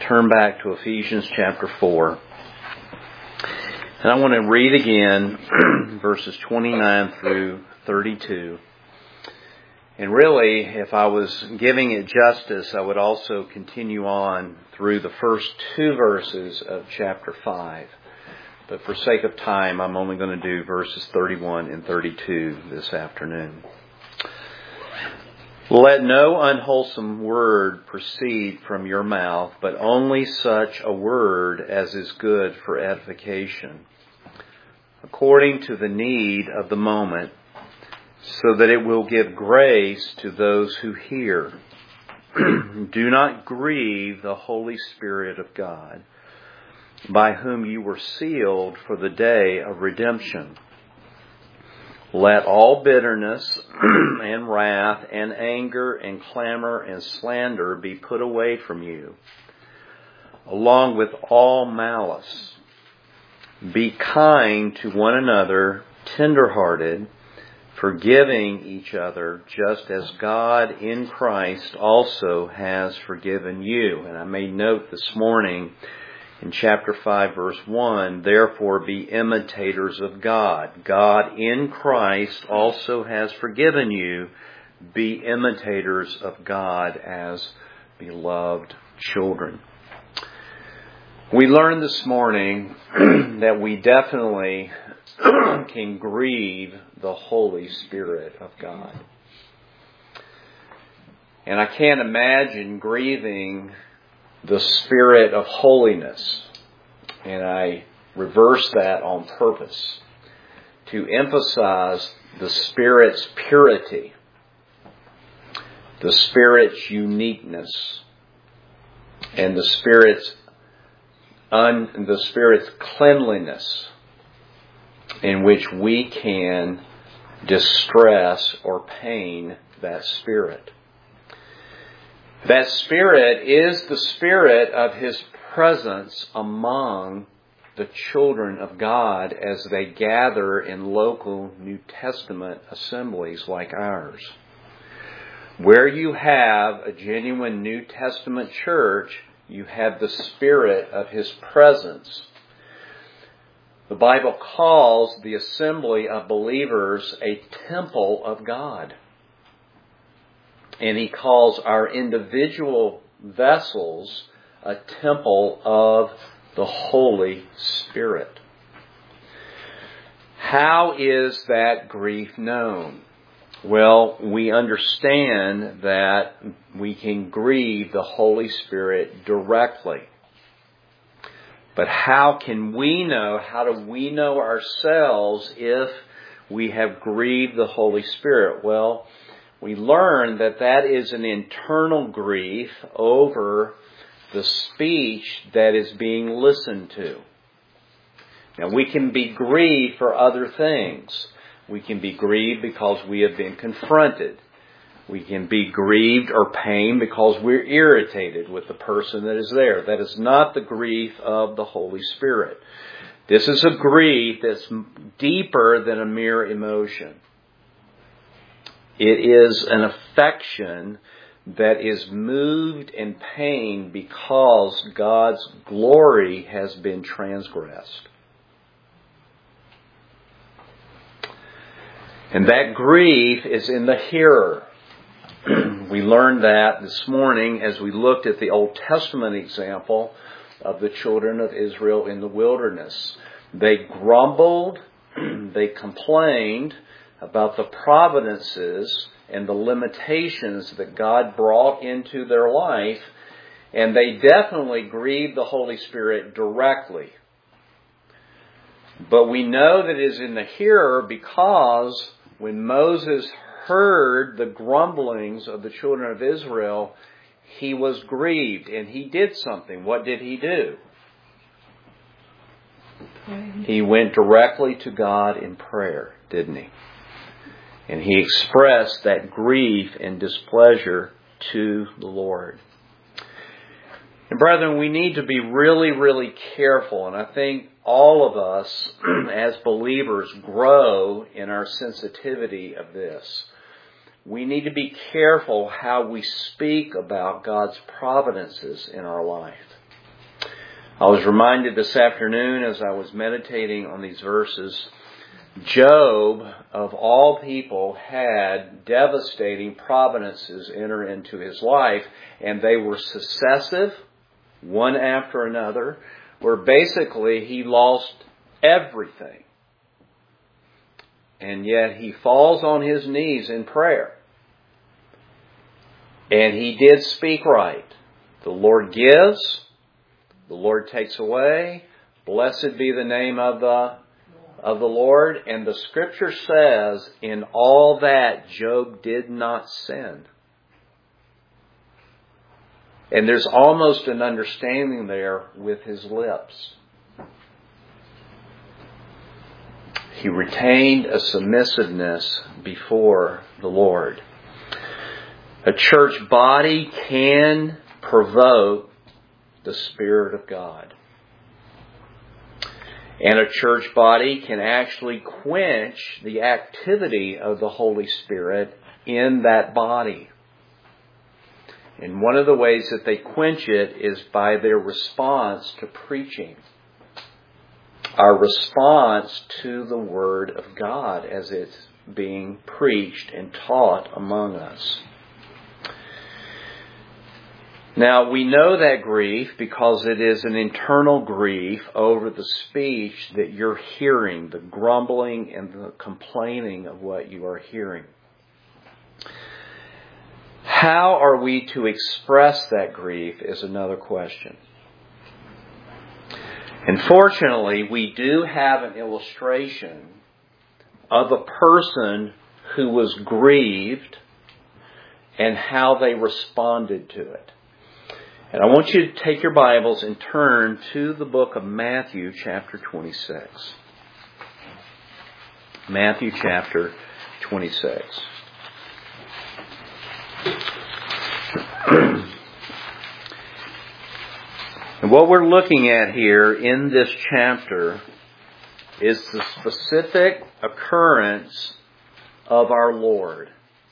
turn back to Ephesians chapter 4. And I want to read again verses 29 through 32. And really, if I was giving it justice, I would also continue on through the first two verses of chapter 5. But for sake of time, I'm only going to do verses 31 and 32 this afternoon. Let no unwholesome word proceed from your mouth, but only such a word as is good for edification, according to the need of the moment, so that it will give grace to those who hear. Do not grieve the Holy Spirit of God, by whom you were sealed for the day of redemption. Let all bitterness and wrath and anger and clamor and slander be put away from you, along with all malice. Be kind to one another, tender-hearted, forgiving each other, just as God in Christ also has forgiven you. And I made note this morning in chapter 5, verse 1, therefore be imitators of God. God in Christ also has forgiven you. Be imitators of God as beloved children. We learned this morning that we definitely can grieve the Holy Spirit of God. And I can't imagine grieving the Spirit of holiness. And I reverse that on purpose to emphasize the Spirit's purity, the Spirit's uniqueness, and the Spirit's cleanliness, in which we can distress or pain that Spirit. That Spirit is the Spirit of His presence among the children of God as they gather in local New Testament assemblies like ours. Where you have a genuine New Testament church, you have the Spirit of His presence. The Bible calls the assembly of believers a temple of God. And He calls our individual vessels a temple of the Holy Spirit. How is that grief known? Well, we understand that we can grieve the Holy Spirit directly. But how do we know ourselves if we have grieved the Holy Spirit? Well, we learn that is an internal grief over the speech that is being listened to. Now, we can be grieved for other things. We can be grieved because we have been confronted. We can be grieved or pained because we're irritated with the person that is there. That is not the grief of the Holy Spirit. This is a grief that's deeper than a mere emotion. It is an affection that is moved and pained because God's glory has been transgressed. And that grief is in the hearer. We learned that this morning as we looked at the Old Testament example of the children of Israel in the wilderness. They grumbled, they complained about the providences and the limitations that God brought into their life, and they definitely grieved the Holy Spirit directly. But we know that it is in the hearer because when Moses heard the grumblings of the children of Israel, he was grieved and he did something. What did he do? He went directly to God in prayer, didn't he? And he expressed that grief and displeasure to the Lord. And brethren, we need to be really, really careful. And I think all of us as believers grow in our sensitivity of this. We need to be careful how we speak about God's providences in our life. I was reminded this afternoon as I was meditating on these verses, Job, of all people, had devastating providences enter into his life, and they were successive, one after another, where basically he lost everything. And yet he falls on his knees in prayer. And he did speak right. The Lord gives, the Lord takes away. Blessed be the name of the Lord. And the Scripture says, in all that, Job did not sin. And there's almost an understanding there with his lips. He retained a submissiveness before the Lord. A church body can provoke the Spirit of God. And a church body can actually quench the activity of the Holy Spirit in that body. And one of the ways that they quench it is by their response to preaching. Our response to the Word of God as it's being preached and taught among us. Now, we know that grief because it is an internal grief over the speech that you're hearing, the grumbling and the complaining of what you are hearing. How are we to express that grief is another question. And fortunately, we do have an illustration of a person who was grieved and how they responded to it. And I want you to take your Bibles and turn to the book of Matthew chapter 26. Matthew chapter 26. And what we're looking at here in this chapter is the specific occurrence of our Lord.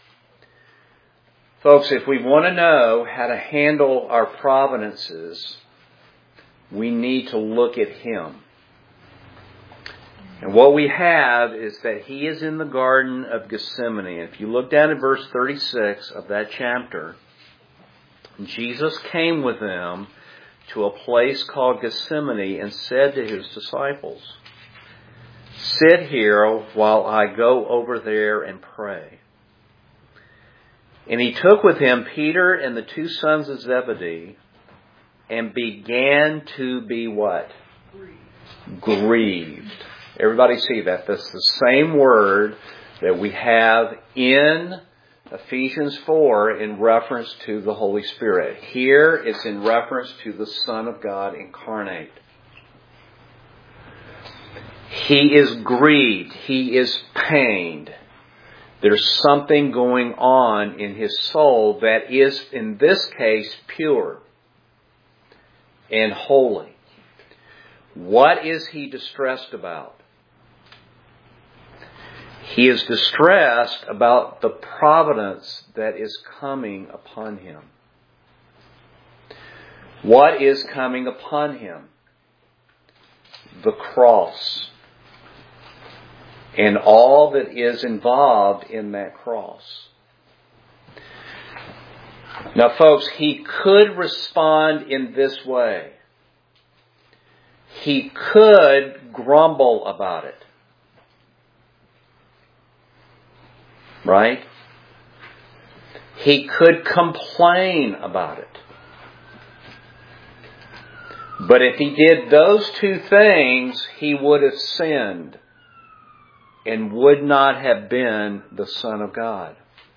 Folks, if we want to know how to handle our providences, we need to look at Him. And what we have is that He is in the Garden of Gethsemane. If you look down at verse 36 of that chapter, Jesus came with them to a place called Gethsemane and said to His disciples, "Sit here while I go over there and pray." And He took with Him Peter and the two sons of Zebedee and began to be what? Grieved. Everybody see that? That's the same word that we have in Ephesians 4 in reference to the Holy Spirit. Here it's in reference to the Son of God incarnate. He is grieved. He is pained. There's something going on in His soul that is, in this case, pure and holy. What is He distressed about? He is distressed about the providence that is coming upon Him. What is coming upon Him? The cross. And all that is involved in that cross. Now, folks, He could respond in this way. He could grumble about it. Right? He could complain about it. But if He did those two things, He would have sinned and would not have been the Son of God.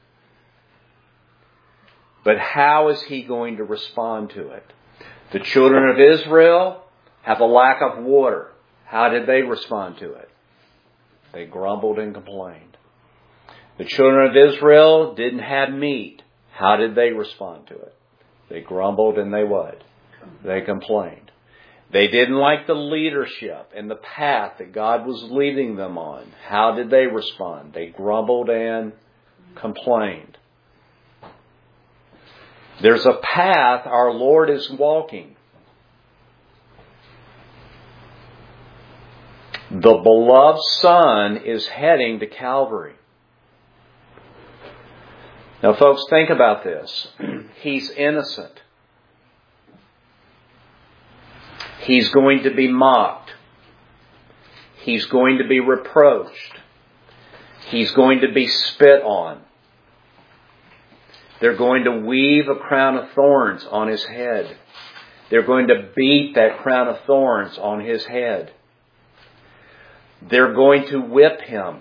But how is He going to respond to it? The children of Israel have a lack of water. How did they respond to it? They grumbled and complained. The children of Israel didn't have meat. How did they respond to it? They grumbled and they what? They complained. They didn't like the leadership and the path that God was leading them on. How did they respond? They grumbled and complained. There's a path our Lord is walking. The beloved Son is heading to Calvary. Now, folks, think about this. He's innocent. He's going to be mocked. He's going to be reproached. He's going to be spit on. They're going to weave a crown of thorns on His head. They're going to beat that crown of thorns on His head. They're going to whip Him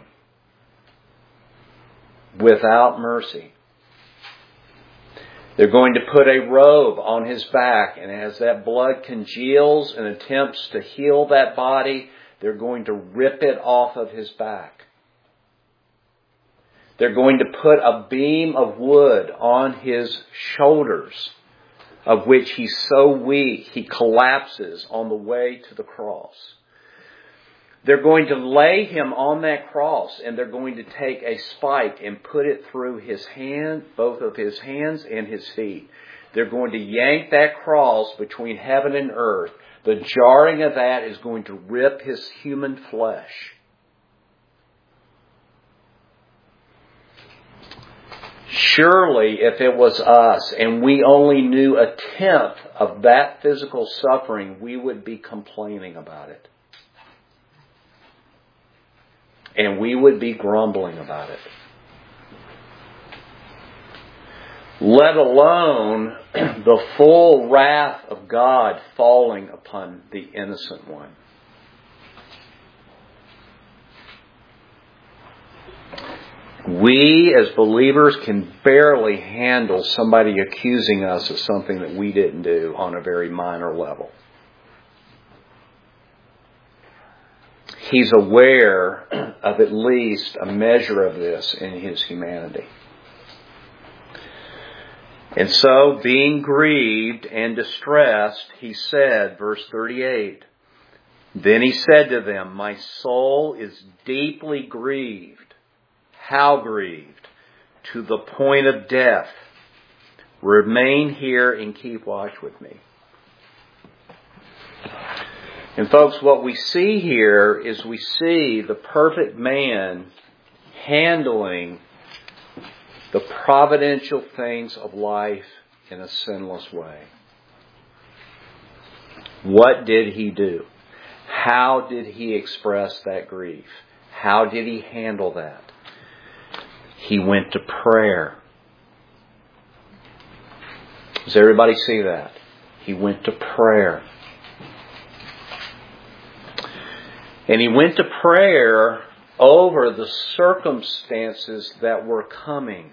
without mercy. They're going to put a robe on His back, and as that blood congeals and attempts to heal that body, they're going to rip it off of His back. They're going to put a beam of wood on His shoulders, of which He's so weak he collapses on the way to the cross. They're going to lay Him on that cross, and they're going to take a spike and put it through His hand, both of His hands and His feet. They're going to yank that cross between heaven and earth. The jarring of that is going to rip His human flesh. Surely, if it was us and we only knew a tenth of that physical suffering, we would be complaining about it. And we would be grumbling about it. Let alone the full wrath of God falling upon the innocent one. We as believers can barely handle somebody accusing us of something that we didn't do on a very minor level. He's aware of at least a measure of this in His humanity. And so, being grieved and distressed, He said, verse 38, Then He said to them, My soul is deeply grieved. How grieved? To the point of death. Remain here and keep watch with me. And folks, what we see here is we see the perfect man handling the providential things of life in a sinless way. What did He do? How did He express that grief? How did He handle that? He went to prayer. Does everybody see that? He went to prayer. And He went to prayer over the circumstances that were coming.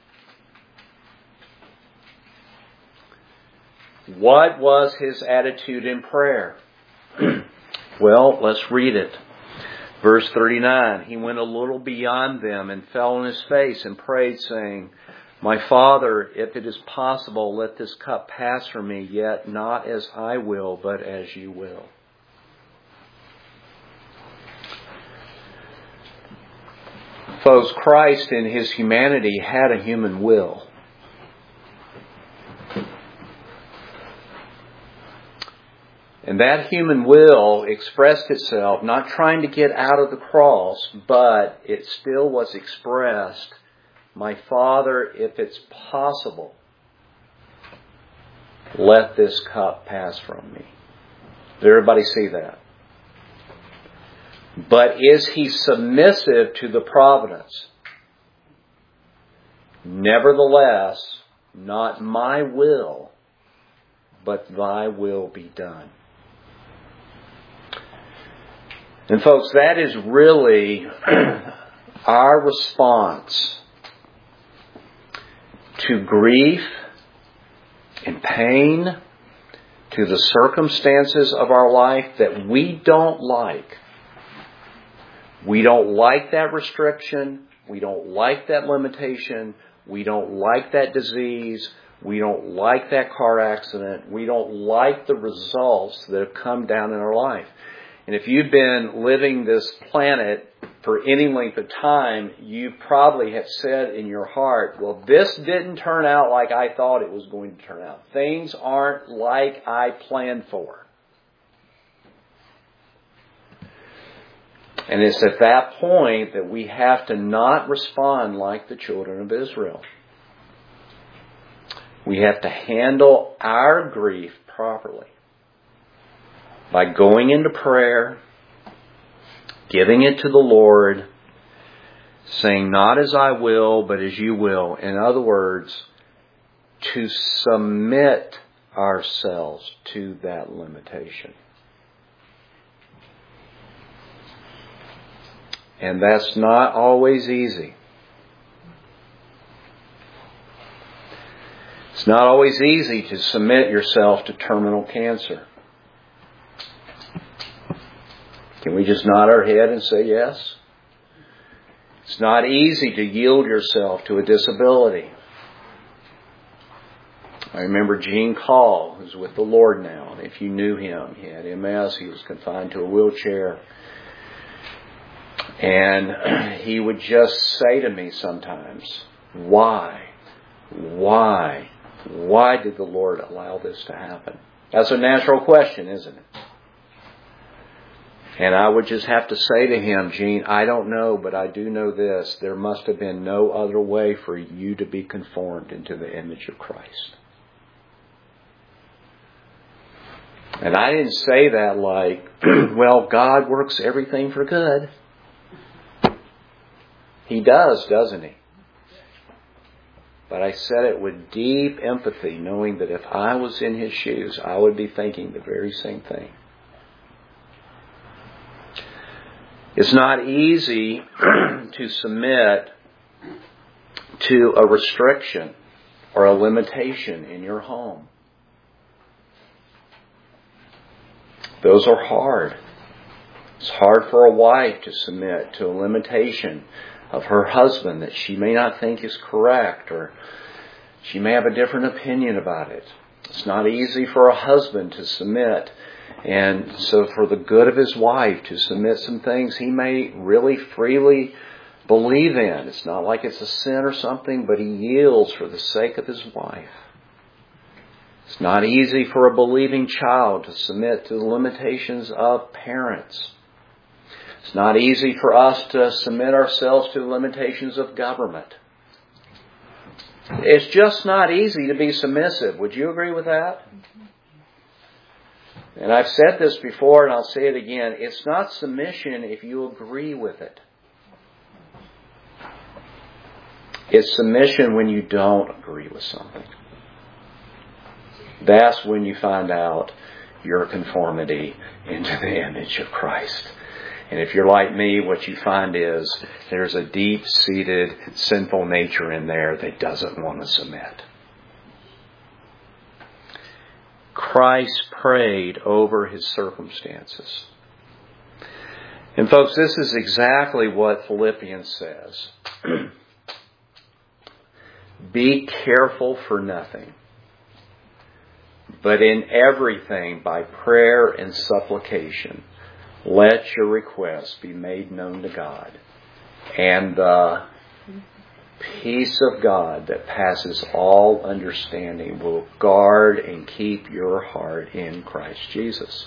What was His attitude in prayer? Well, let's read it. Verse 39, He went a little beyond them and fell on His face and prayed, saying, My Father, if it is possible, let this cup pass from me, yet not as I will, but as You will. Folks, Christ in His humanity had a human will. And that human will expressed itself, not trying to get out of the cross, but it still was expressed, My Father, if it's possible, let this cup pass from me. Does everybody see that? But is He submissive to the providence? Nevertheless, not my will, but Thy will be done. And folks, that is really our response to grief and pain, to the circumstances of our life that we don't like. We don't like that restriction. We don't like that limitation. We don't like that disease. We don't like that car accident. We don't like the results that have come down in our life. And if you've been living this planet for any length of time, you probably have said in your heart, well, this didn't turn out like I thought it was going to turn out. Things aren't like I planned for. And it's at that point that we have to not respond like the children of Israel. We have to handle our grief properly by going into prayer, giving it to the Lord, saying, not as I will, but as you will. In other words, to submit ourselves to that limitation. And that's not always easy. It's not always easy to submit yourself to terminal cancer. Can we just nod our head and say yes? It's not easy to yield yourself to a disability. I remember Gene Call, who's with the Lord now. If you knew him, he had MS. He was confined to a wheelchair. And he would just say to me sometimes, why did the Lord allow this to happen? That's a natural question, isn't it? And I would just have to say to him, Gene, I don't know, but I do know this. There must have been no other way for you to be conformed into the image of Christ. And I didn't say that like, well, God works everything for good. He does, doesn't he? But I said it with deep empathy, knowing that if I was in his shoes, I would be thinking the very same thing. It's not easy to submit to a restriction or a limitation in your home. Those are hard. It's hard for a wife to submit to a limitation of her husband that she may not think is correct, or she may have a different opinion about it. It's not easy for a husband to submit. And so for the good of his wife to submit some things he may really freely believe in. It's not like it's a sin or something, but he yields for the sake of his wife. It's not easy for a believing child to submit to the limitations of parents. It's not easy for us to submit ourselves to the limitations of government. It's just not easy to be submissive. Would you agree with that? And I've said this before and I'll say it again. It's not submission if you agree with it. It's submission when you don't agree with something. That's when you find out your conformity into the image of Christ. And if you're like me, what you find is there's a deep-seated sinful nature in there that doesn't want to submit. Christ prayed over his circumstances. And folks, this is exactly what Philippians says. Be careful for nothing, but in everything by prayer and supplication, let your requests be made known to God. And the peace of God that passes all understanding will guard and keep your heart in Christ Jesus.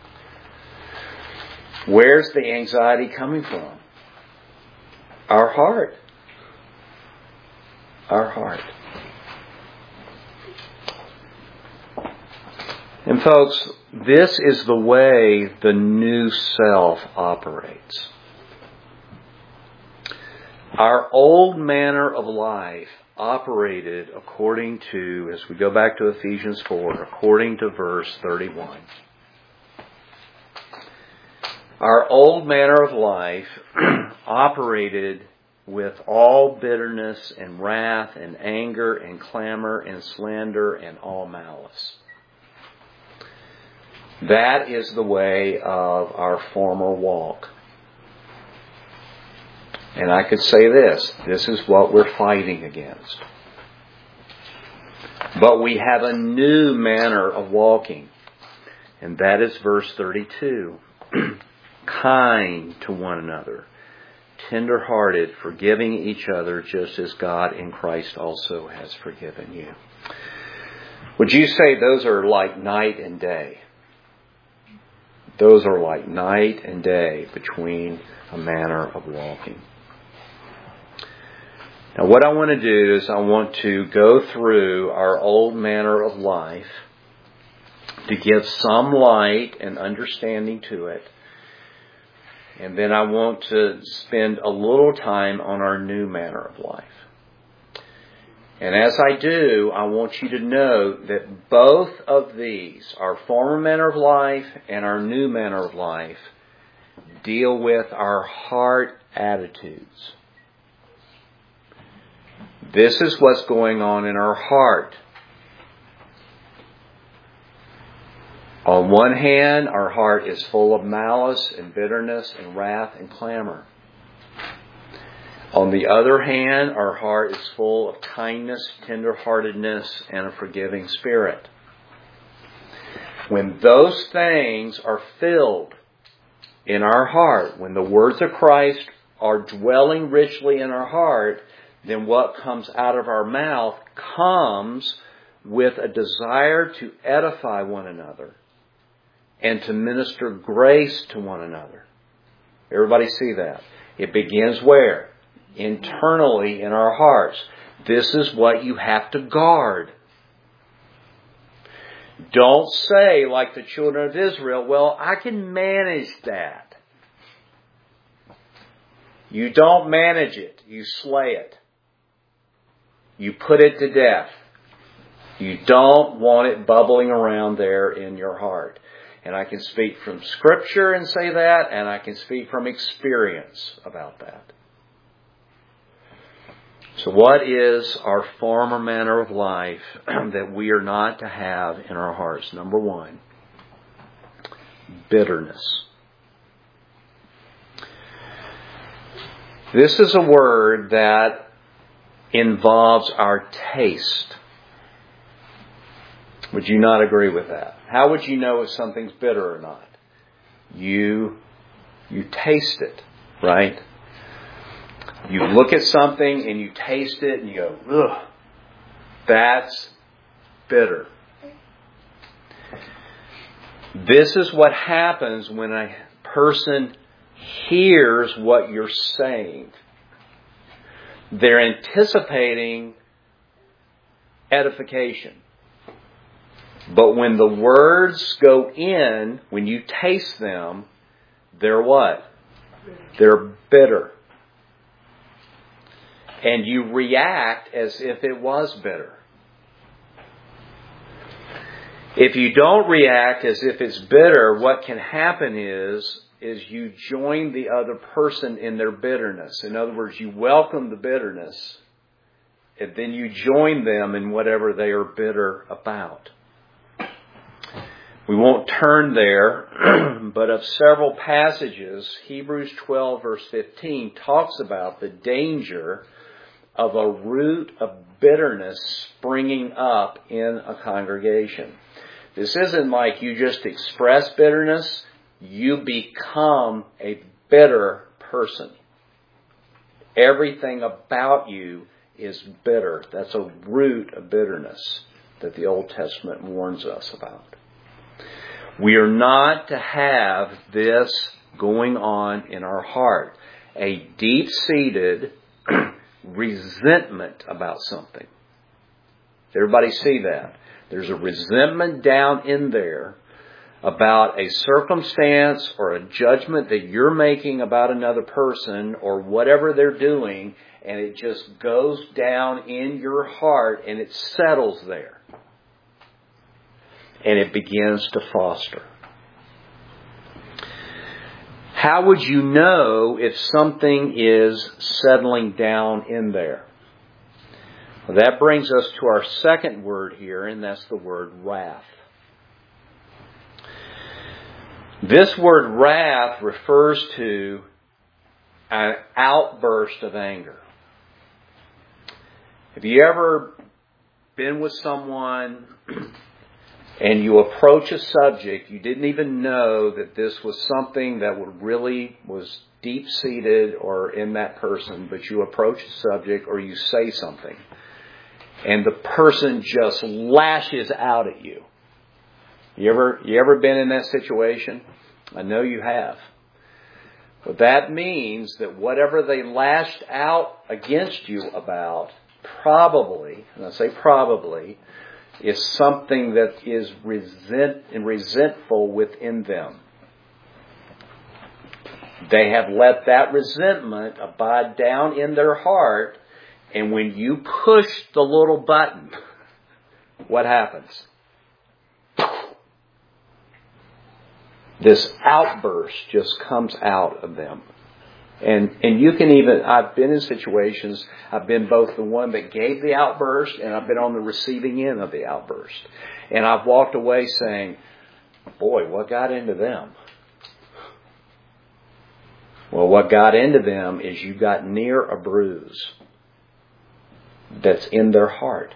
Where's the anxiety coming from? Our heart. Our heart. And folks, this is the way the new self operates. Our old manner of life operated according to, as we go back to Ephesians 4, according to verse 31. Our old manner of life operated with all bitterness and wrath and anger and clamor and slander and all malice. That is the way of our former walk. And I could say this is what we're fighting against. But we have a new manner of walking. And that is verse 32. Kind to one another, tender-hearted, forgiving each other just as God in Christ also has forgiven you. Would you say those are like night and day? Those are like night and day between a manner of walking. Now what I want to do is I want to go through our old manner of life to give some light and understanding to it. And then I want to spend a little time on our new manner of life. And as I do, I want you to know that both of these, our former manner of life and our new manner of life, deal with our heart attitudes. This is what's going on in our heart. On one hand, our heart is full of malice and bitterness and wrath and clamor. On the other hand, our heart is full of kindness, tenderheartedness, and a forgiving spirit. When those things are filled in our heart, when the words of Christ are dwelling richly in our heart, then what comes out of our mouth comes with a desire to edify one another and to minister grace to one another. Everybody see that? It begins where? Internally in our hearts. This is what you have to guard. Don't say like the children of Israel, well, I can manage that. You don't manage it. You slay it. You put it to death. You don't want it bubbling around there in your heart. And I can speak from Scripture and say that, and I can speak from experience about that. So what is our former manner of life that we are not to have in our hearts? Number one, bitterness. This is a word that involves our taste. Would you not agree with that? How would you know if something's bitter or not? You taste it, right? You look at something and you taste it and you go, ugh, that's bitter. This is what happens when a person hears what you're saying. They're anticipating edification. But when the words go in, when you taste them, they're what? They're bitter. And you react as if it was bitter. If you don't react as if it's bitter, what can happen is you join the other person in their bitterness. In other words, you welcome the bitterness, and then you join them in whatever they are bitter about. We won't turn there, but of several passages, Hebrews 12 verse 15 talks about the danger of a root of bitterness springing up in a congregation. This isn't like you just express bitterness, you become a bitter person. Everything about you is bitter. That's a root of bitterness that the Old Testament warns us about. We are not to have this going on in our heart. A deep-seated resentment about something. Everybody see that? There's a resentment down in there about a circumstance or a judgment that you're making about another person or whatever they're doing, and it just goes down in your heart and it settles there. And it begins to foster. How would you know if something is settling down in there? Well, that brings us to our second word here, and that's the word wrath. This word wrath refers to an outburst of anger. Have you ever been with someone and you approach a subject, you didn't even know that this was something that was deep-seated or in that person, but you approach a subject or you say something, and the person just lashes out at you. You ever been in that situation? I know you have. But that means that whatever they lashed out against you about, probably, and I say probably, is something that is resentful within them. They have let that resentment abide down in their heart, and when you push the little button, what happens? This outburst just comes out of them. And you can even, I've been in situations, I've been both the one that gave the outburst and I've been on the receiving end of the outburst. And I've walked away saying, boy, what got into them? Well, what got into them is you got near a bruise that's in their heart.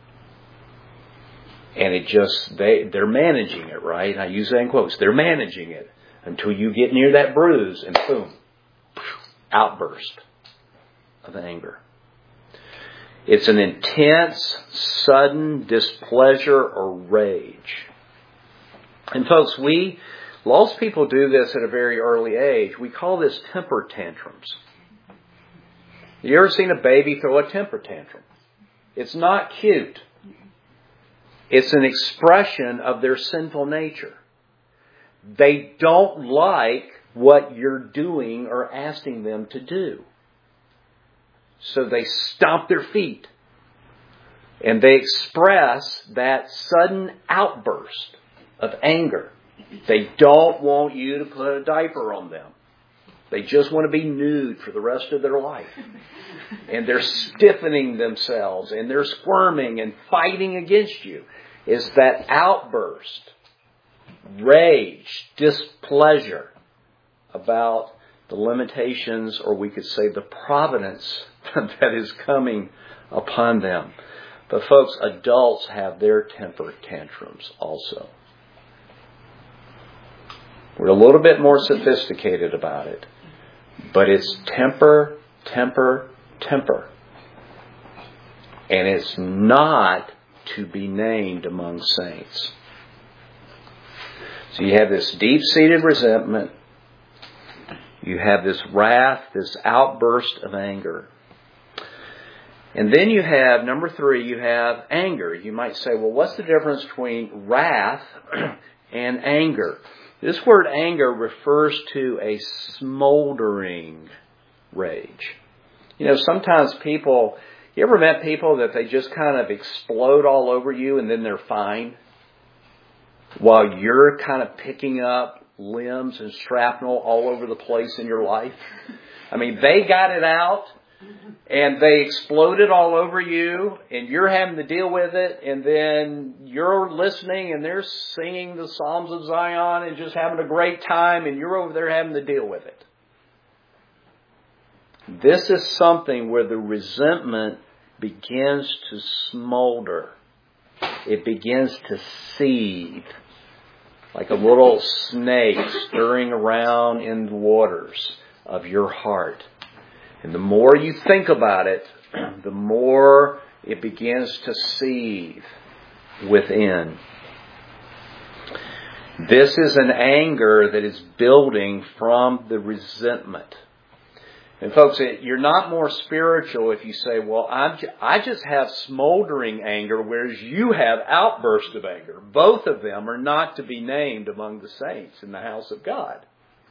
And it just, they're managing it, right? I use that in quotes. They're managing it until you get near that bruise and boom, outburst of anger. It's an intense, sudden displeasure or rage. And folks, lost people do this at a very early age. We call this temper tantrums. You ever seen a baby throw a temper tantrum? It's not cute. It's an expression of their sinful nature. They don't like what you're doing or asking them to do. So they stomp their feet. And they express that sudden outburst of anger. They don't want you to put a diaper on them. They just want to be nude for the rest of their life. And they're stiffening themselves and they're squirming and fighting against you. Is that outburst, rage, displeasure about the limitations, or we could say the providence that is coming upon them. But folks, adults have their temper tantrums also. We're a little bit more sophisticated about it. But it's temper, temper, temper. And it's not to be named among saints. So you have this deep-seated resentment. You have this wrath, this outburst of anger. And then you have, number 3, you have anger. You might say, well, what's the difference between wrath and anger? This word anger refers to a smoldering rage. You know, sometimes people, you ever met people that they just kind of explode all over you and then they're fine? While you're kind of picking up limbs and shrapnel all over the place in your life. I mean, they got it out and they exploded all over you and you're having to deal with it, and then you're listening and they're singing the Psalms of Zion and just having a great time, and you're over there having to deal with it. This is something where the resentment begins to smolder. It begins to seethe like a little snake stirring around in the waters of your heart. And the more you think about it, the more it begins to seethe within. This is an anger that is building from the resentment. And folks, you're not more spiritual if you say, well, I just have smoldering anger, whereas you have outbursts of anger. Both of them are not to be named among the saints in the house of God.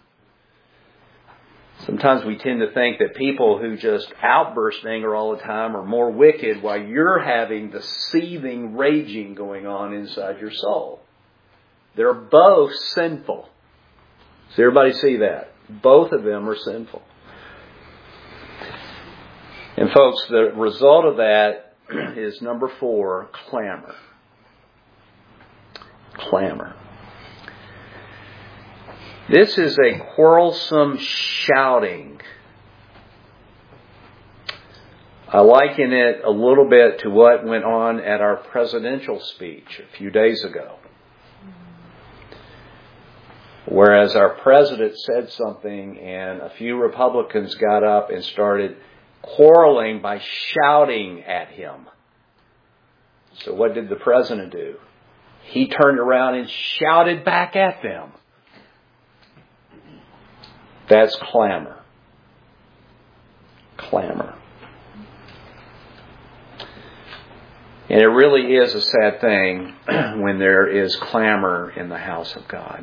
Sometimes we tend to think that people who just outburst anger all the time are more wicked, while you're having the seething, raging going on inside your soul. They're both sinful. Does everybody see that? Both of them are sinful. And folks, the result of that is number 4, clamor. Clamor. This is a quarrelsome shouting. I liken it a little bit to what went on at our presidential speech a few days ago. Whereas our president said something and a few Republicans got up and started quarreling by shouting at him. So what did the president do? He turned around and shouted back at them. That's clamor. Clamor. And it really is a sad thing when there is clamor in the house of God.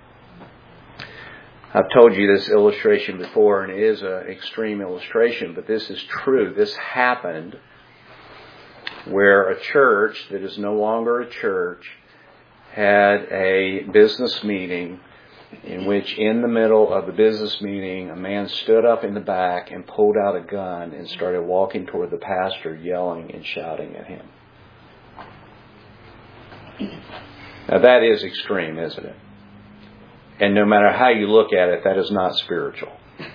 I've told you this illustration before, and it is an extreme illustration, but this is true. This happened where a church that is no longer a church had a business meeting in which in the middle of the business meeting a man stood up in the back and pulled out a gun and started walking toward the pastor, yelling and shouting at him. Now that is extreme, isn't it? And no matter how you look at it, that is not spiritual.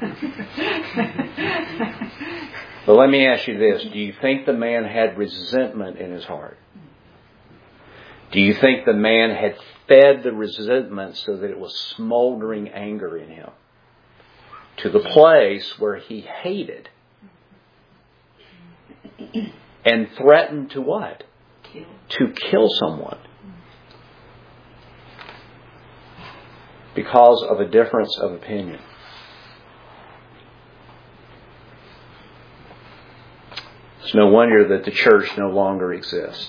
But let me ask you this. Do you think the man had resentment in his heart? Do you think the man had fed the resentment so that it was smoldering anger in him to the place where he hated and threatened to what? To kill someone because of a difference of opinion? It's no wonder that the church no longer exists.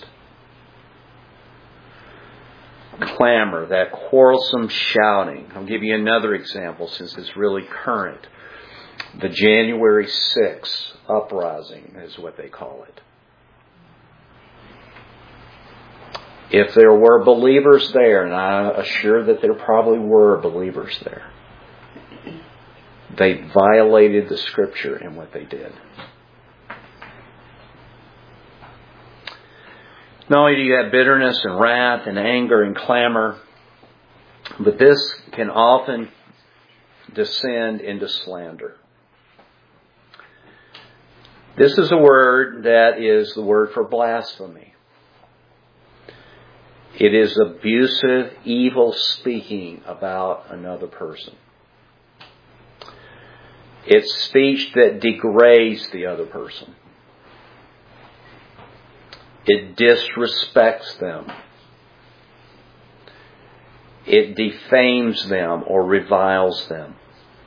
Clamor, that quarrelsome shouting. I'll give you another example since it's really current. The January 6th uprising is what they call it. If there were believers there, and I'm sure that there probably were believers there, they violated the Scripture in what they did. Not only do you have bitterness and wrath and anger and clamor, but this can often descend into slander. This is a word that is the word for blasphemy. It is abusive, evil speaking about another person. It's speech that degrades the other person. It disrespects them. It defames them or reviles them.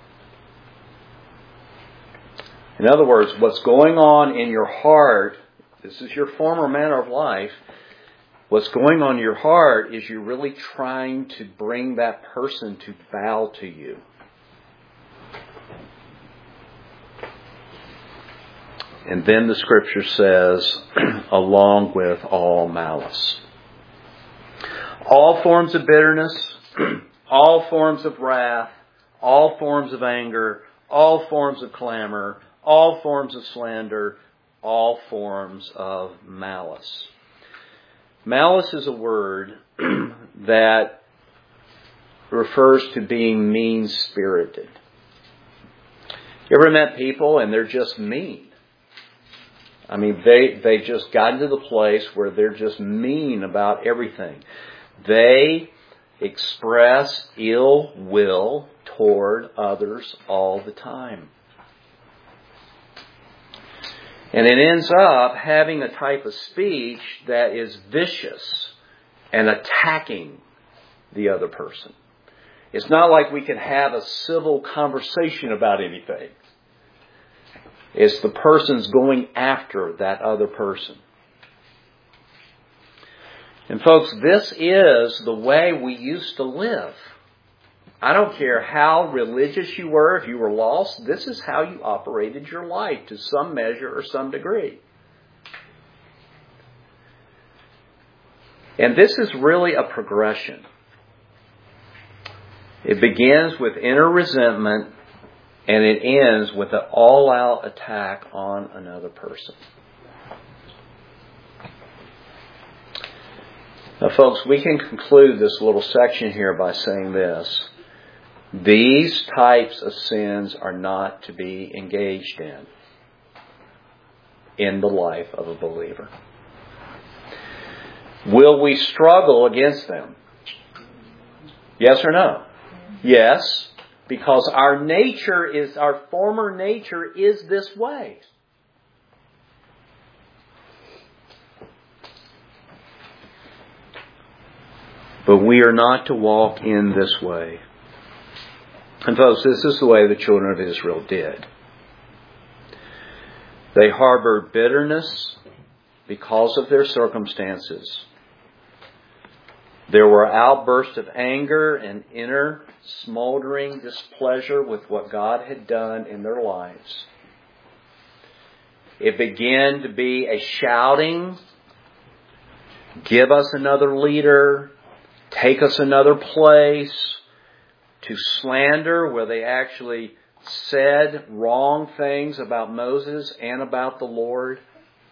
In other words, what's going on in your heart, this is your former manner of life, what's going on in your heart is you're really trying to bring that person to bow to you. And then the Scripture says, along with all malice. All forms of bitterness, all forms of wrath, all forms of anger, all forms of clamor, all forms of slander, all forms of malice. Malice is a word that refers to being mean-spirited. You ever met people and they're just mean? I mean, they just got into the place where they're just mean about everything. They express ill will toward others all the time. And it ends up having a type of speech that is vicious and attacking the other person. It's not like we can have a civil conversation about anything. It's the person's going after that other person. And folks, this is the way we used to live. I don't care how religious you were, if you were lost, this is how you operated your life to some measure or some degree. And this is really a progression. It begins with inner resentment and it ends with an all-out attack on another person. Now, folks, we can conclude this little section here by saying this. These types of sins are not to be engaged in the life of a believer. Will we struggle against them? Yes or no? Yes, because our former nature is this way. But we are not to walk in this way. And folks, this is the way the children of Israel did. They harbored bitterness because of their circumstances. There were outbursts of anger and inner smoldering displeasure with what God had done in their lives. It began to be a shouting, give us another leader, take us another place, to slander where they actually said wrong things about Moses and about the Lord,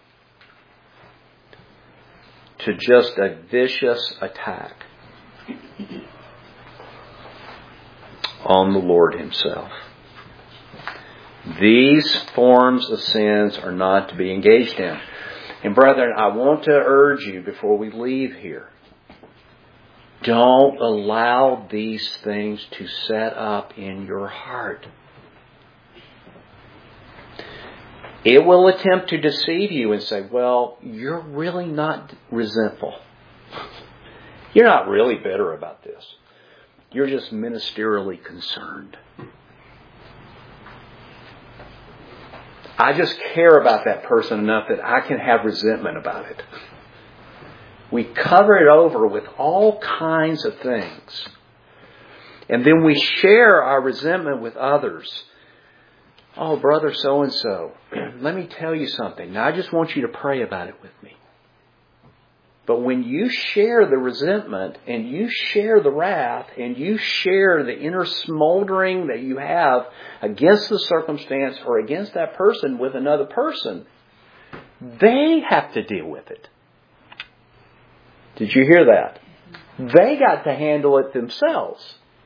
to just a vicious attack on the Lord Himself. These forms of sins are not to be engaged in. And brethren, I want to urge you before we leave here, don't allow these things to set up in your heart. It will attempt to deceive you and say, well, you're really not resentful. You're not really bitter about this. You're just ministerially concerned. I just care about that person enough that I can have resentment about it. We cover it over with all kinds of things. And then we share our resentment with others. Oh, brother so-and-so, let me tell you something. Now, I just want you to pray about it with me. But when you share the resentment and you share the wrath and you share the inner smoldering that you have against the circumstance or against that person with another person, they have to deal with it. Did you hear that? They got to handle it themselves.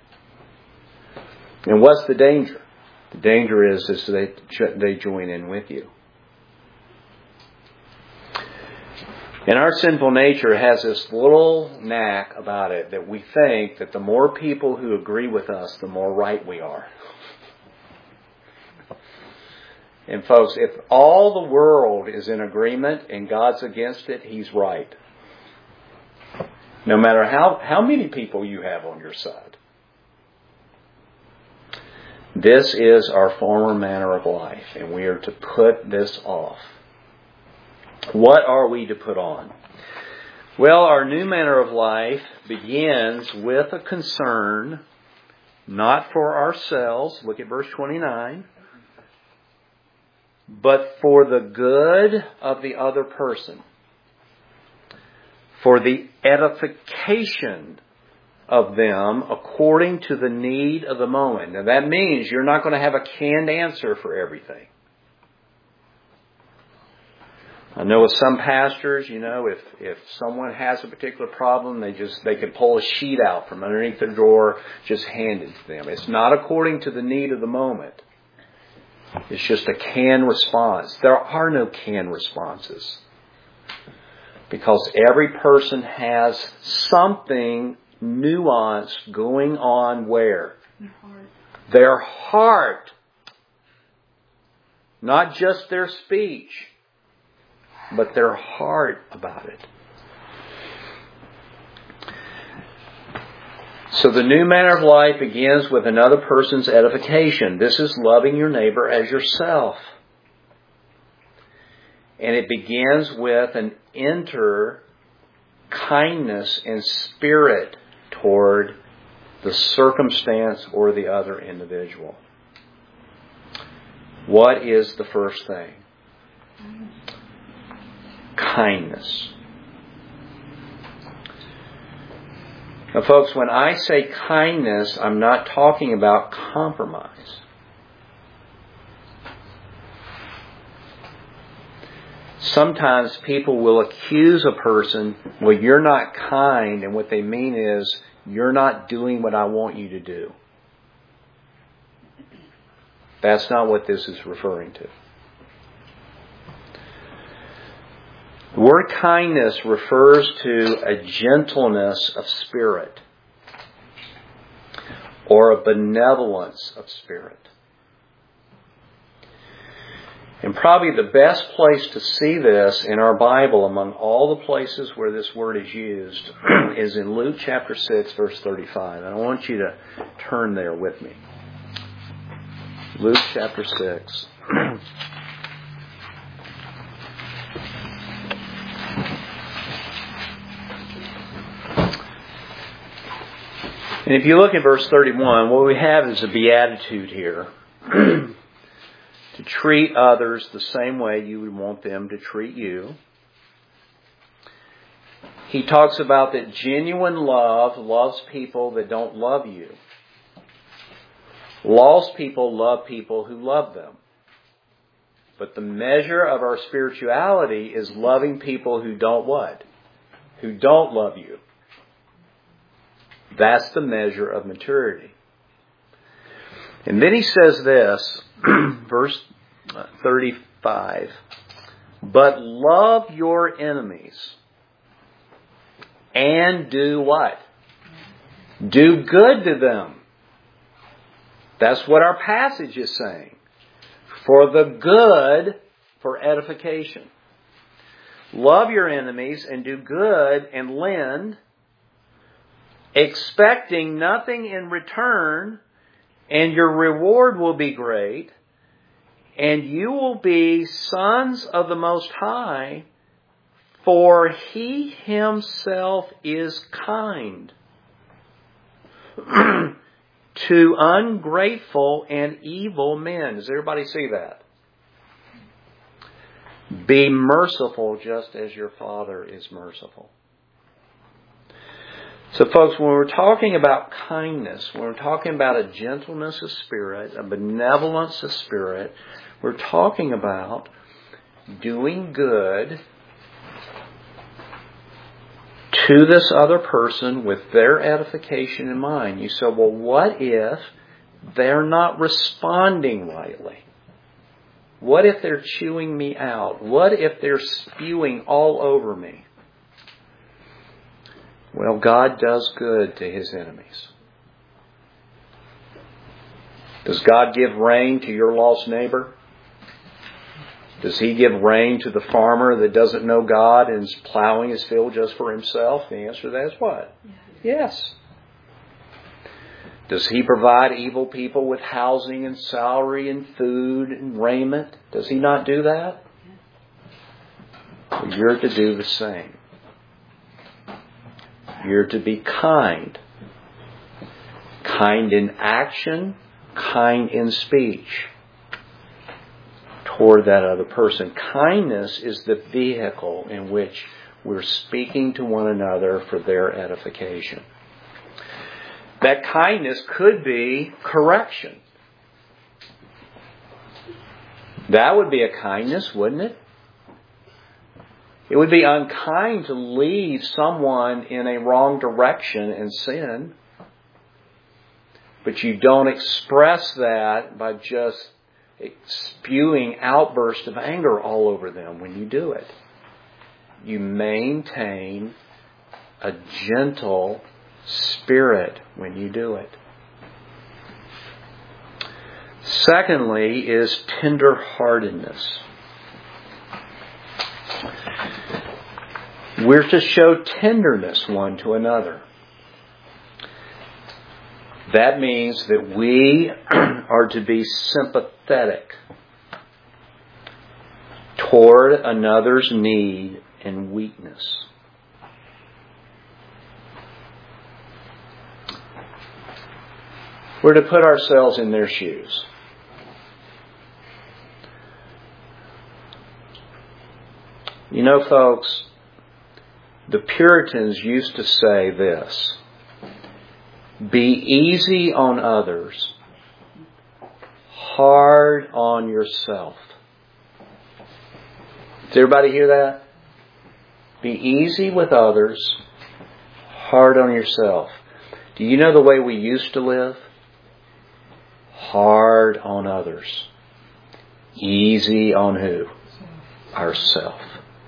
And what's the danger? The danger is they join in with you. And our sinful nature has this little knack about it that we think that the more people who agree with us, the more right we are. And folks, if all the world is in agreement and God's against it, He's right. No matter how many people you have on your side. This is our former manner of life, and we are to put this off. What are we to put on? Well, our new manner of life begins with a concern, not for ourselves, look at verse 29, but for the good of the other person, for the edification of them according to the need of the moment. Now that means you're not going to have a canned answer for everything. I know with some pastors, if someone has a particular problem, they can pull a sheet out from underneath their drawer, just hand it to them. It's not according to the need of the moment. It's just a canned response. There are no canned responses. Because every person has something nuanced going on where? Their heart. Not just their speech, but their heart about it. So the new manner of life begins with another person's edification. This is loving your neighbor as yourself. And it begins with an inner kindness and spirit toward the circumstance or the other individual. What is the first thing? Kindness. Now, folks, when I say kindness, I'm not talking about compromise. Sometimes people will accuse a person, well, you're not kind, and what they mean is, you're not doing what I want you to do. That's not what this is referring to. The word kindness refers to a gentleness of spirit or a benevolence of spirit. And probably the best place to see this in our Bible among all the places where this word is used is in Luke chapter 6, verse 35. And I want you to turn there with me. Luke chapter 6. And if you look at verse 31, what we have is a beatitude here. To treat others the same way you would want them to treat you. He talks about that genuine love loves people that don't love you. Lost people love people who love them. But the measure of our spirituality is loving people who don't what? Who don't love you. That's the measure of maturity. And then he says this, verse 35, but love your enemies and do what? Do good to them. That's what our passage is saying. For the good, for edification. Love your enemies and do good and lend, expecting nothing in return, and your reward will be great, and you will be sons of the Most High, for He Himself is kind to ungrateful and evil men. Does everybody see that? Be merciful just as your Father is merciful. So folks, when we're talking about kindness, when we're talking about a gentleness of spirit, a benevolence of spirit, we're talking about doing good to this other person with their edification in mind. You say, well, what if they're not responding rightly? What if they're chewing me out? What if they're spewing all over me? Well, God does good to His enemies. Does God give rain to your lost neighbor? Does He give rain to the farmer that doesn't know God and is plowing his field just for himself? The answer to that is what? Yes. Does He provide evil people with housing and salary and food and raiment? Does He not do that? Well, you're to do the same. You're to be kind. Kind in action, kind in speech toward that other person. Kindness is the vehicle in which we're speaking to one another for their edification. That kindness could be correction. That would be a kindness, wouldn't it? It would be unkind to lead someone in a wrong direction and sin. But you don't express that by just spewing outbursts of anger all over them when you do it. You maintain a gentle spirit when you do it. Secondly is tender-heartedness. We're to show tenderness one to another. That means that we are to be sympathetic toward another's need and weakness. We're to put ourselves in their shoes. You know, folks, the Puritans used to say this: be easy on others, hard on yourself. Does everybody hear that? Be easy with others, hard on yourself. Do you know the way we used to live? Hard on others. Easy on who? Ourself.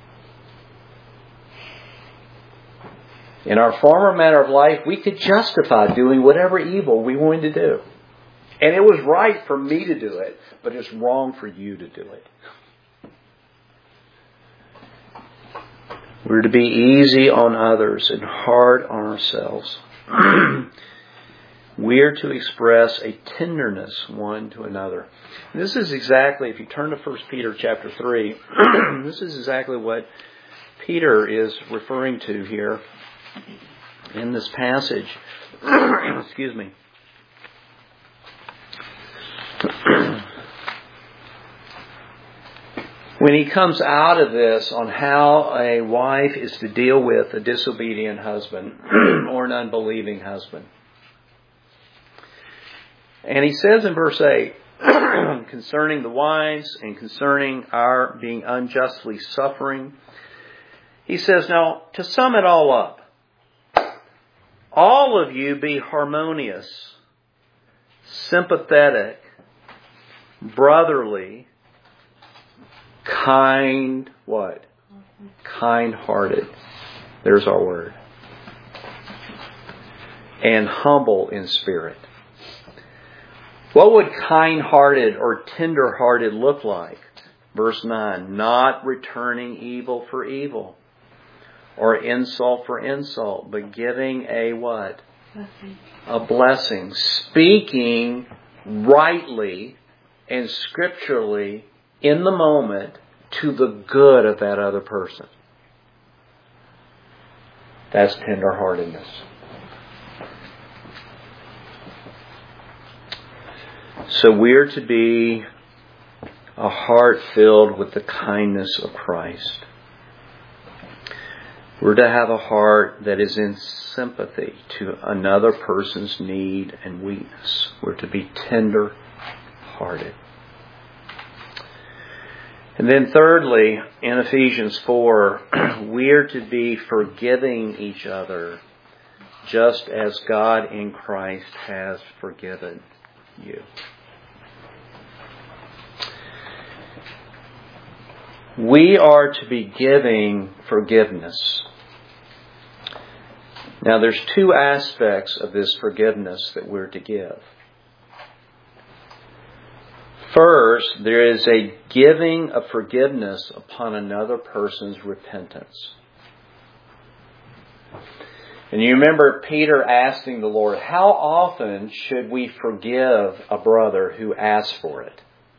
In our former manner of life, we could justify doing whatever evil we wanted to do. And it was right for me to do it, but it's wrong for you to do it. We're to be easy on others and hard on ourselves. We are to express a tenderness one to another. And this is exactly, if you turn to 1 Peter chapter 3, this is exactly what Peter is referring to here in this passage. Excuse me. When he comes out of this on how a wife is to deal with a disobedient husband or an unbelieving husband. And he says in verse 8, concerning the wives and concerning our being unjustly suffering, he says, now, to sum it all up, all of you be harmonious, sympathetic, brotherly, kind, what? Kind-hearted. There's our word. And humble in spirit. What would kind-hearted or tender-hearted look like? Verse 9, not returning evil for evil or insult for insult, but giving a what? Blessing. A blessing. Speaking rightly and scripturally in the moment to the good of that other person. That's tenderheartedness. So we're to be a heart filled with the kindness of Christ. We're to have a heart that is in sympathy to another person's need and weakness. We're to be tender-hearted. And then thirdly, in Ephesians 4, we are to be forgiving each other just as God in Christ has forgiven you. We are to be giving forgiveness. Now there's two aspects of this forgiveness that we're to give. First, there is a giving of forgiveness upon another person's repentance. And you remember Peter asking the Lord, how often should we forgive a brother who asks for it?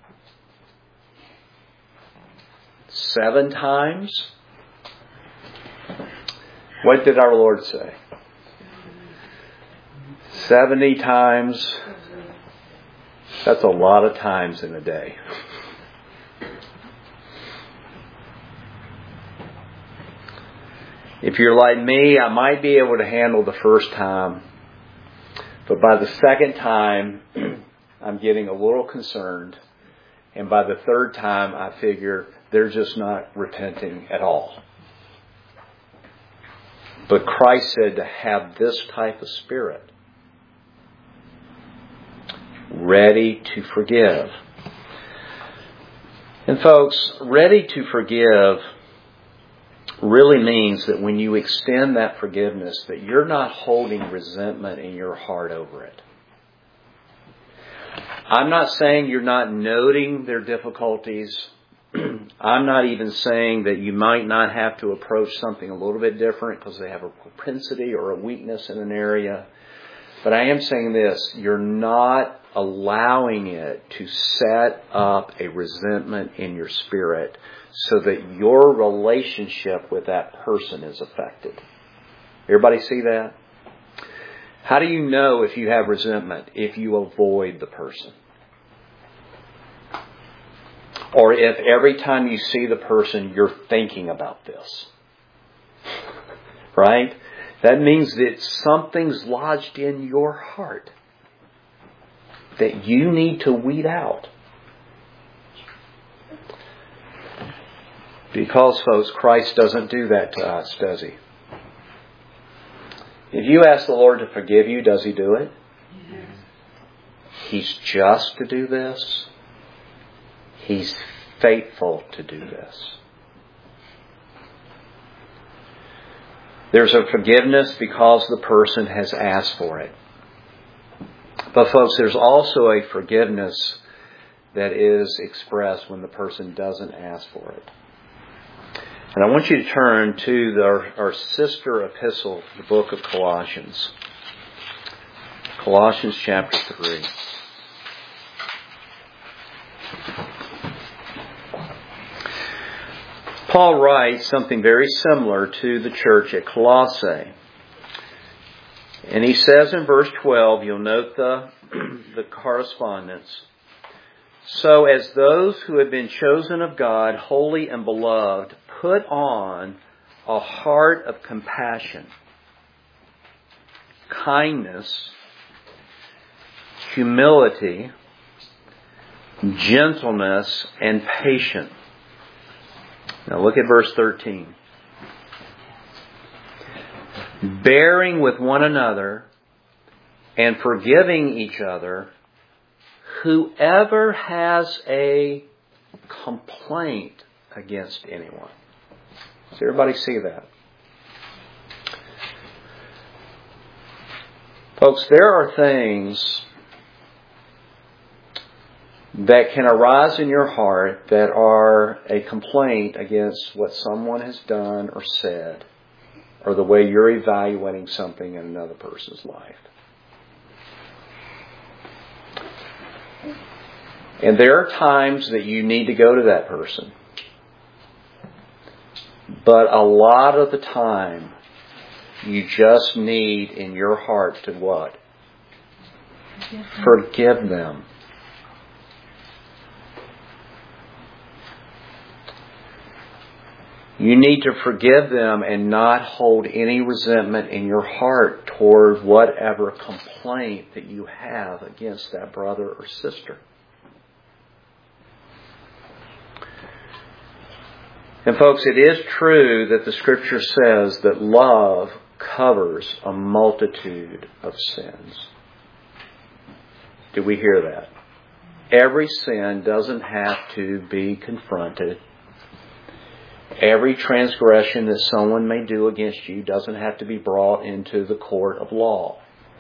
7 times? What did our Lord say? 70 times? That's a lot of times in a day. If you're like me, I might be able to handle the first time. But by the second time, I'm getting a little concerned. And by the third time, I figure they're just not repenting at all. But Christ said to have this type of spirit. Ready to forgive. And folks, ready to forgive really means that when you extend that forgiveness, that you're not holding resentment in your heart over it. I'm not saying you're not noting their difficulties. I'm not even saying that you might not have to approach something a little bit different because they have a propensity or a weakness in an area. But I am saying this, you're not allowing it to set up a resentment in your spirit so that your relationship with that person is affected. Everybody see that? How do you know if you have resentment? If you avoid the person. Or if every time you see the person, you're thinking about this. Right? That means that something's lodged in your heart that you need to weed out. Because, folks, Christ doesn't do that to us, does He? If you ask the Lord to forgive you, does He do it? Yes. He's just to do this. He's faithful to do this. There's a forgiveness because the person has asked for it. But folks, there's also a forgiveness that is expressed when the person doesn't ask for it. And I want you to turn to our sister epistle, the book of Colossians. Colossians chapter 3. Paul writes something very similar to the church at Colossae. And he says in verse 12, you'll note the correspondence. So as those who have been chosen of God, holy and beloved, put on a heart of compassion, kindness, humility, gentleness, and patience. Now look at verse 13. Bearing with one another and forgiving each other, whoever has a complaint against anyone. Does everybody see that? Folks, there are things that can arise in your heart that are a complaint against what someone has done or said, or the way you're evaluating something in another person's life. And there are times that you need to go to that person. But a lot of the time, you just need in your heart to what? Forgive them. You need to forgive them and not hold any resentment in your heart toward whatever complaint that you have against that brother or sister. And folks, it is true that the Scripture says that love covers a multitude of sins. Do we hear that? Every sin doesn't have to be confronted. Every transgression that someone may do against you doesn't have to be brought into the court of law.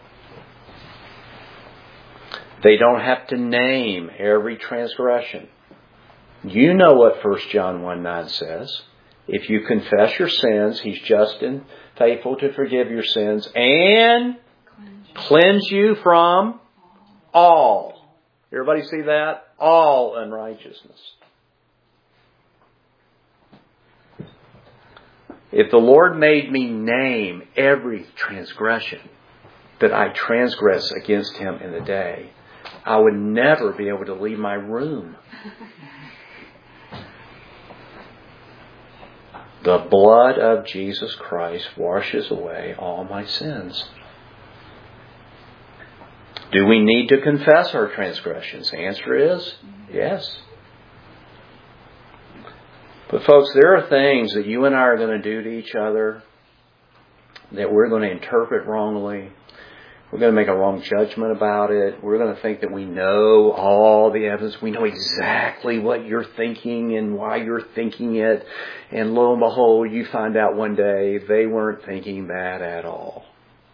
They don't have to name every transgression. You know what 1 John 1:9 says. If you confess your sins, He's just and faithful to forgive your sins and cleanse you from all. Everybody see that? All unrighteousness. If the Lord made me name every transgression that I transgress against Him in the day, I would never be able to leave my room. The blood of Jesus Christ washes away all my sins. Do we need to confess our transgressions? The answer is yes. But folks, there are things that you and I are going to do to each other that we're going to interpret wrongly. We're going to make a wrong judgment about it. We're going to think that we know all the evidence. We know exactly what you're thinking and why you're thinking it. And lo and behold, you find out one day they weren't thinking that at all.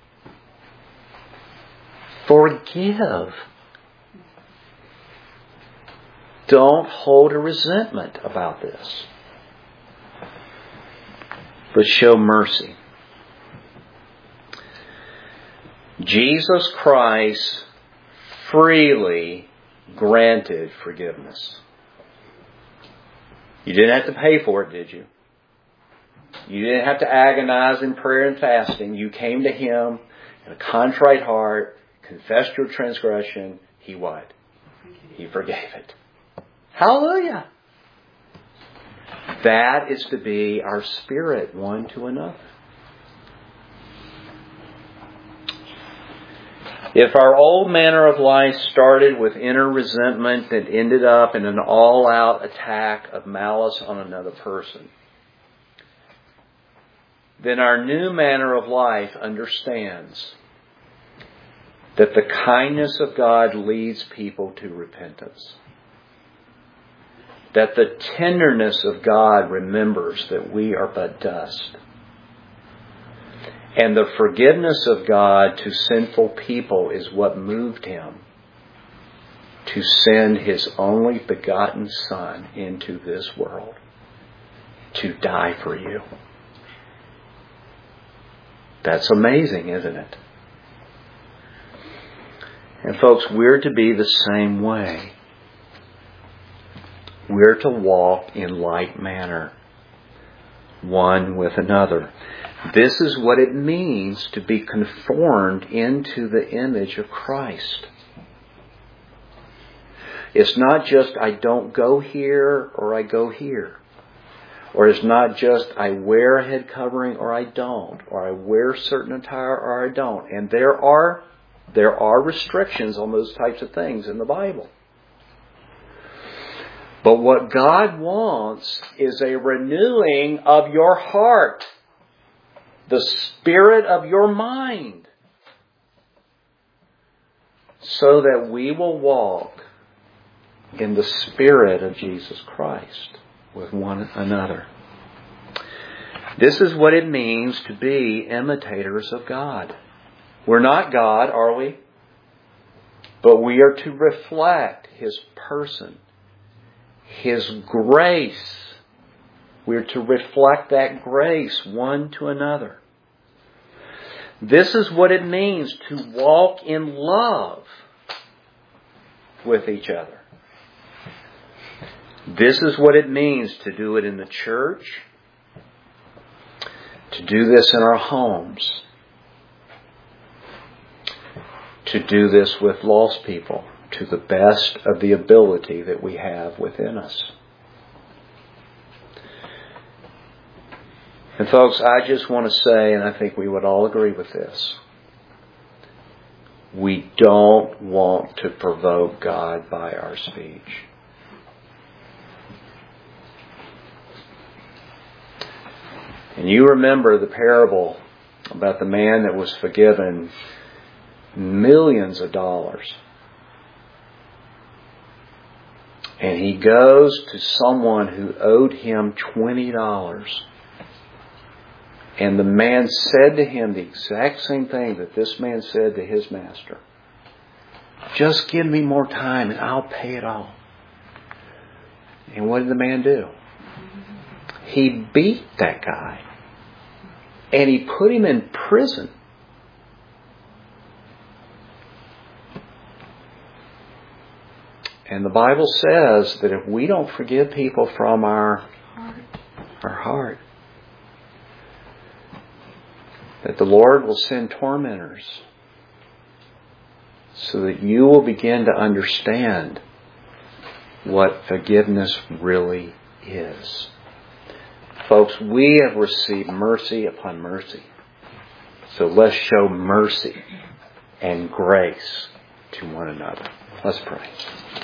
Forgive. Don't hold a resentment about this, but show mercy. Jesus Christ freely granted forgiveness. You didn't have to pay for it, did you? You didn't have to agonize in prayer and fasting. You came to Him in a contrite heart, confessed your transgression. He what? He forgave it. Hallelujah! That is to be our spirit one to another. If our old manner of life started with inner resentment that ended up in an all-out attack of malice on another person, then our new manner of life understands that the kindness of God leads people to repentance. That the tenderness of God remembers that we are but dust. And the forgiveness of God to sinful people is what moved Him to send His only begotten Son into this world to die for you. That's amazing, isn't it? And folks, we're to be the same way. We're to walk in like manner, one with another. This is what it means to be conformed into the image of Christ. It's not just I don't go here or I go here. Or it's not just I wear a head covering or I don't. Or I wear certain attire or I don't. And there are restrictions on those types of things in the Bible. But what God wants is a renewing of your heart. The spirit of your mind. So that we will walk in the Spirit of Jesus Christ with one another. This is what it means to be imitators of God. We're not God, are we? But we are to reflect His person, His grace. We're to reflect that grace one to another. This is what it means to walk in love with each other. This is what it means to do it in the church, to do this in our homes, to do this with lost people to the best of the ability that we have within us. And folks, I just want to say, and I think we would all agree with this, we don't want to provoke God by our speech. And you remember the parable about the man that was forgiven millions of dollars. And he goes to someone who owed him $20. And the man said to him the exact same thing that this man said to his master. Just give me more time and I'll pay it all. And what did the man do? He beat that guy. And he put him in prison. And the Bible says that if we don't forgive people from our heart, that the Lord will send tormentors so that you will begin to understand what forgiveness really is. Folks, we have received mercy upon mercy. So let's show mercy and grace to one another. Let's pray.